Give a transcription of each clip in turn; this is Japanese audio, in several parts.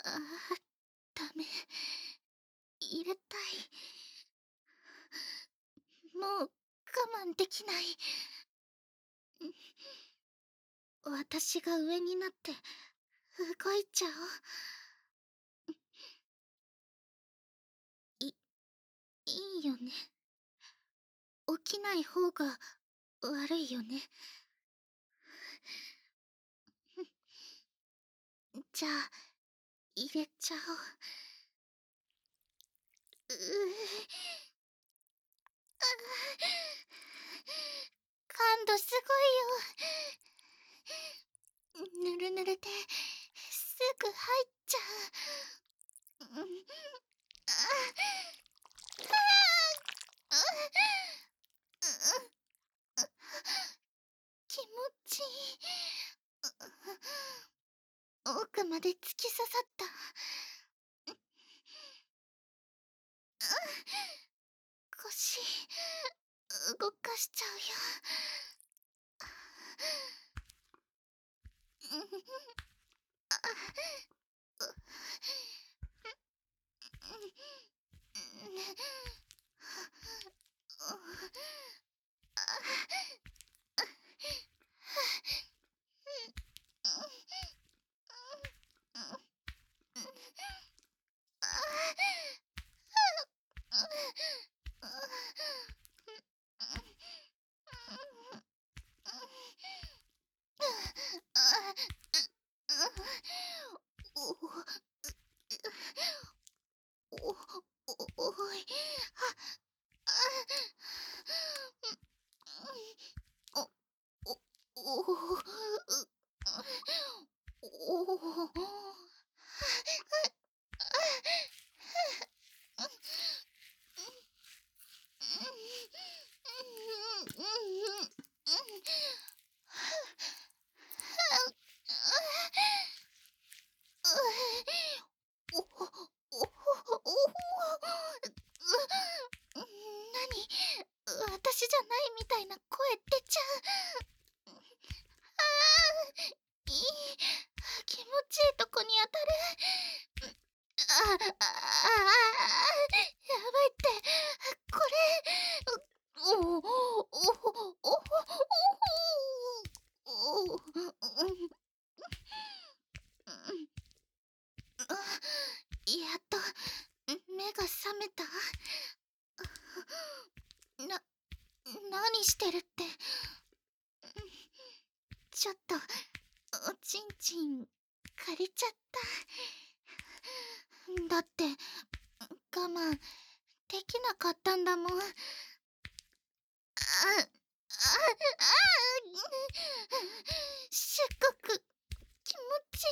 ダメ。入れたい。もう我慢できない。私が上になって動いちゃおう。いいよね。起きない方が悪いよね。じゃあ、入れちゃおう。感度すごいよ。ぬるぬるですぐ入っちゃう。気持ちいい。奥まで突き刺さった。腰動かしちゃうよ。おい。おおお私じゃないみたいな声出ちゃう。いい。気持ちいいとこに当たる。やばいって。これ。おおおおおやっと目が覚めた。何してるって。ちょっとおちんちん借りちゃった。だって我慢できなかったんだもん。すっごく気持ち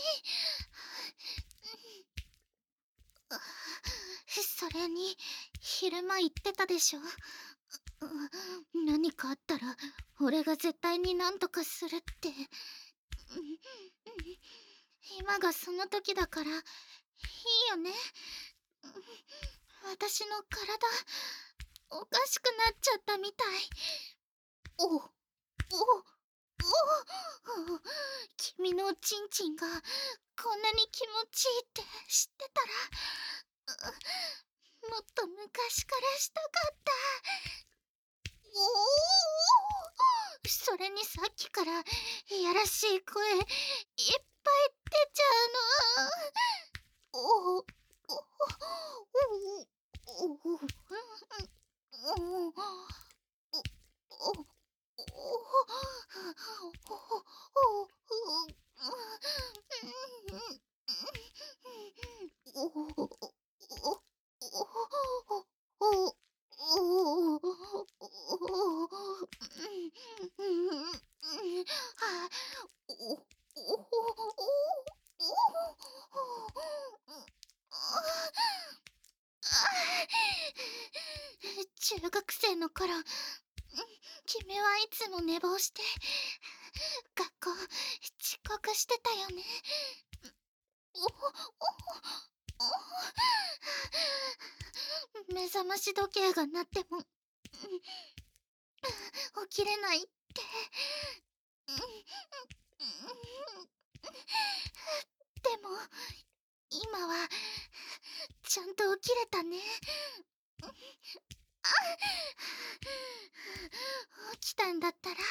いい。それに昼間言ってたでしょ。何かあったら俺が絶対に何とかするって。今がその時だからいいよね。私の体おかしくなっちゃったみたい。おお君のおちんちんがこんなに気持ちいいって知ってたら、もっと昔からしたかった。それにさっきからいやらしい声いっぱい出ちゃうの。おおおおお中学生の頃、君はいつも寝坊して学校遅刻してたよね。目覚まし時計が鳴っても起きれないって。でも今はちゃんと起きれたね。起きたんだったら、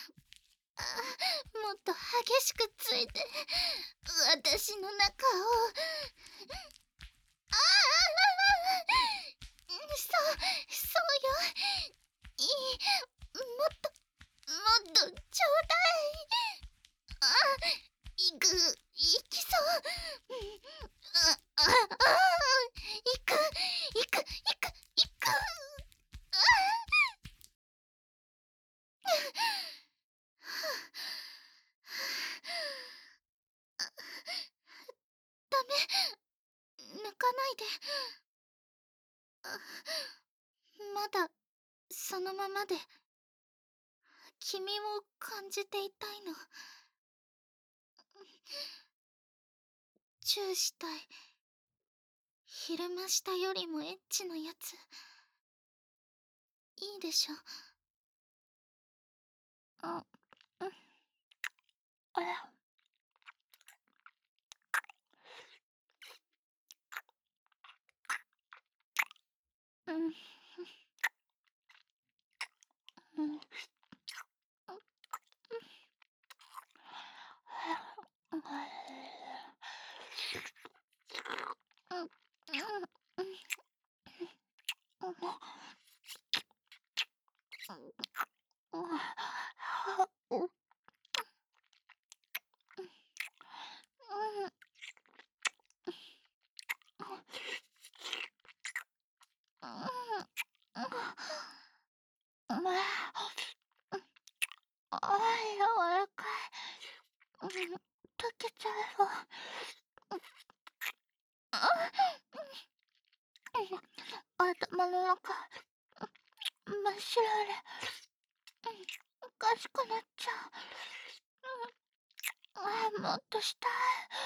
もっと激しくついて私の中を。ああ、そうよ。いい、もっとちょうだい。あ、いきそう。いく。ダメ、抜かないで。まだそのままで君を感じていたいの。チューしたい。昼間したよりもエッチなやつ。いいでしょ。あ、うん、あ、うん、うん、柔らかい。溶けちゃうわ。頭の中、真っ白で、おかしくなっちゃう。もっとしたい。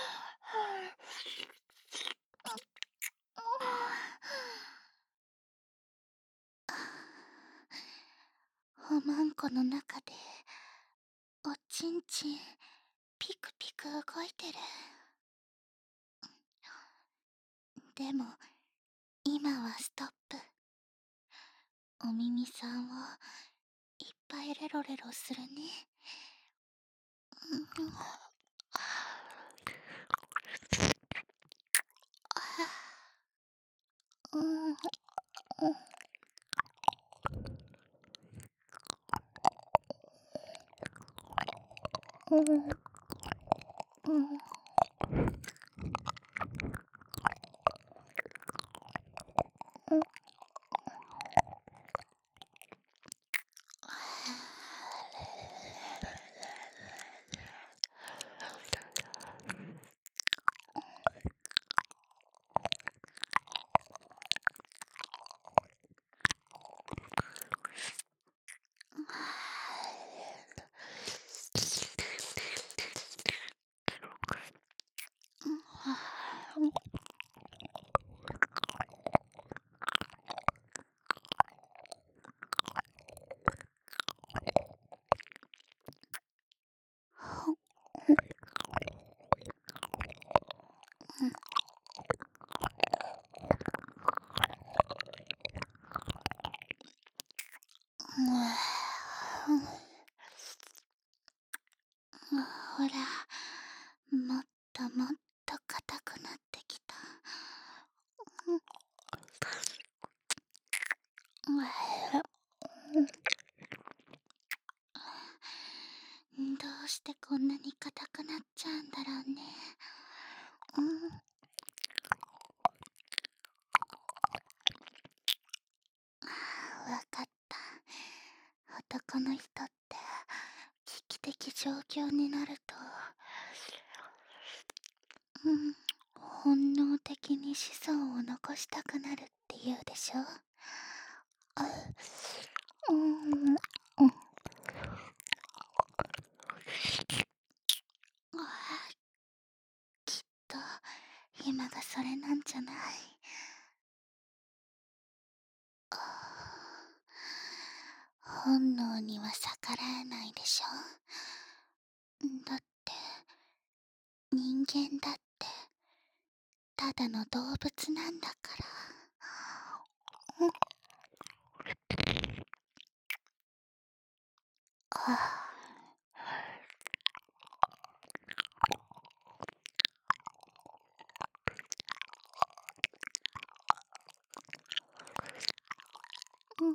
おまんこの中で、おちんちん、ピクピク動いてる。でも、今はストップ。お耳さんをいっぱいレロレロするね。うん、うん、うん、うん。ほら、もっともっと硬くなってきた。どうしてこんなに硬くなっちゃうんだろうね。わかった。男の人って危機的状況になると、本能的に子孫を残したくなるって言うでしょ。きっと今がそれなんじゃない。本能には逆らえないでしょ。だって人間だってただの動物なんだから。うん、あうん、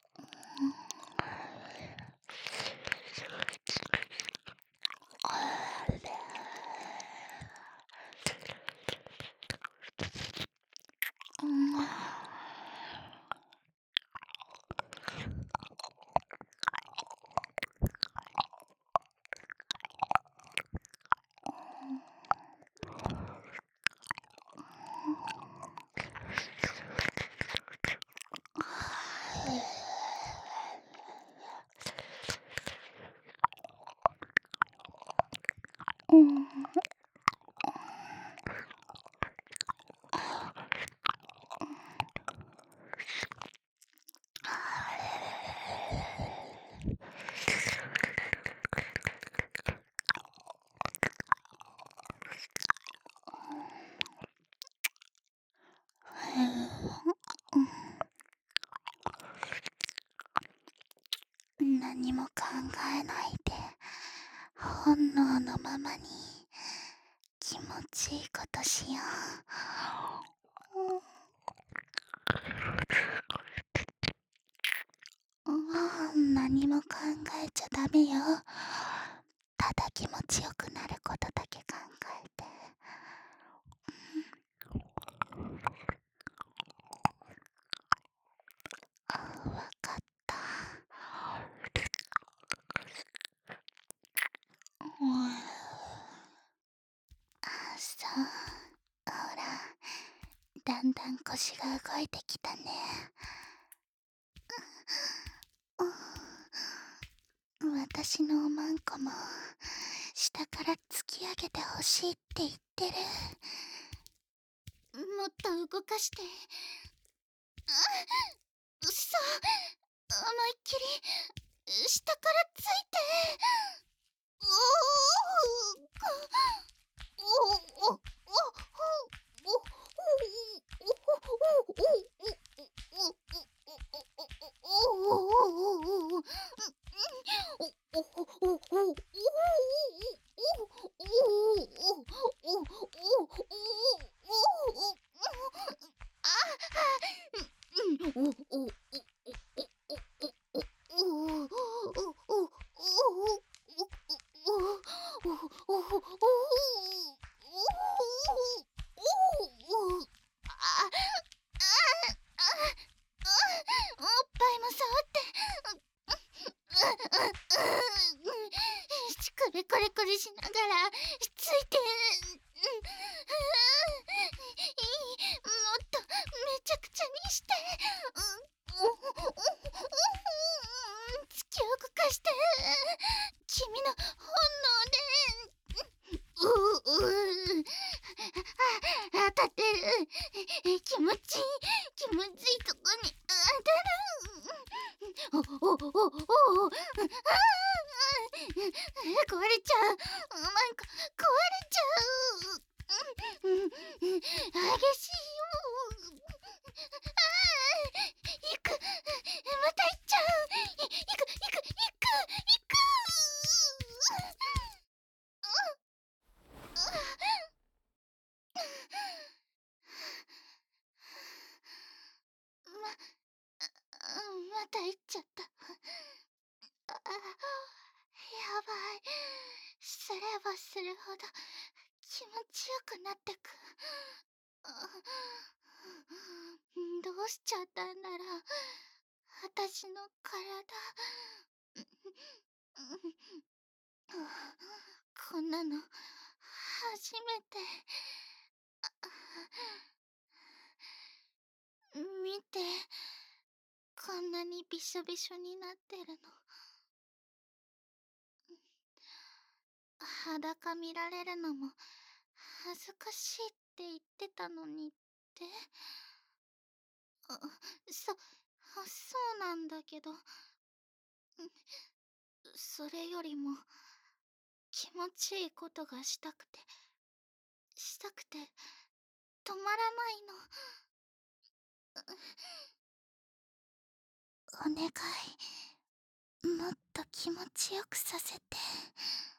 うん、うん、何も考えないで本能のままに気持ちいいことしよう。何も考えちゃダメよ。ただ気持ちよくなることだけ考えて。わかった。そう、ほら、だんだん腰が動いてきたね。私のおまんこも下から突き上げてほしいって言ってる。もっと動かして。うっそ、思いっきり下からついて。おおおおおおおっぱいも触って乳首コリコリしながらついて、もっとめちゃくちゃにして、突き動かして、君の本能で、当たってる。気持ちいい、気持ちいいとこに当たる。おおおおお、壊れちゃう。なんか壊れちゃう。激しいよ。行く。また行っちゃう。行く行く行く。また行っちゃった。やばい。すればするほど気持ちよくなってく。どうしちゃったんだろう、私の体。こんなの初めて。見て、こんなにびしょびしょになってるの。裸見られるのも恥ずかしいって言ってたのにって。あそうなんだけど、それよりも気持ちいいことがしたくて止まらないの。お願い、もっと気持ちよくさせて。